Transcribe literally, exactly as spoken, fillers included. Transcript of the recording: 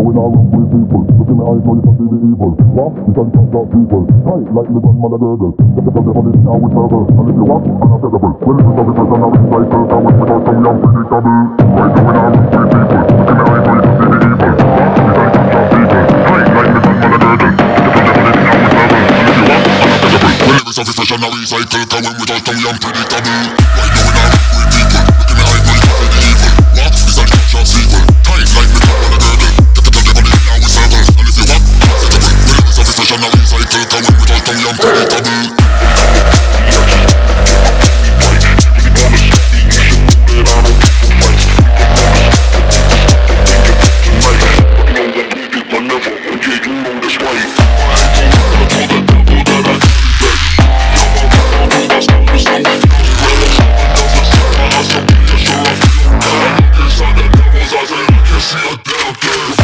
when I run with people. Look in my eyes, know you can see the evil. What? You can touch that people. Tight like the grandmother girdle. Just because they put it now with circle. And if you want, unacceptable. When it's with every person, I recycle. Come with without some young predictable. Right now when I run with people. Look in my eyes, know you can see the evil. What? You can touch that people. Tight like the grandmother girdle. Just because they put it now with circle. And if you want, unacceptable. When lyrics are fresh and I recycle. Come with without some young predictable. Right now when I run with people. Look in my eyes, know you can see the evil. What? You can touch that people. Tight like the grandmother girdle. Just because they put it now with circle. And if you want, unacceptable. When lyrics are fresh and I recycle. Come with without some young predictable. See a damn thing.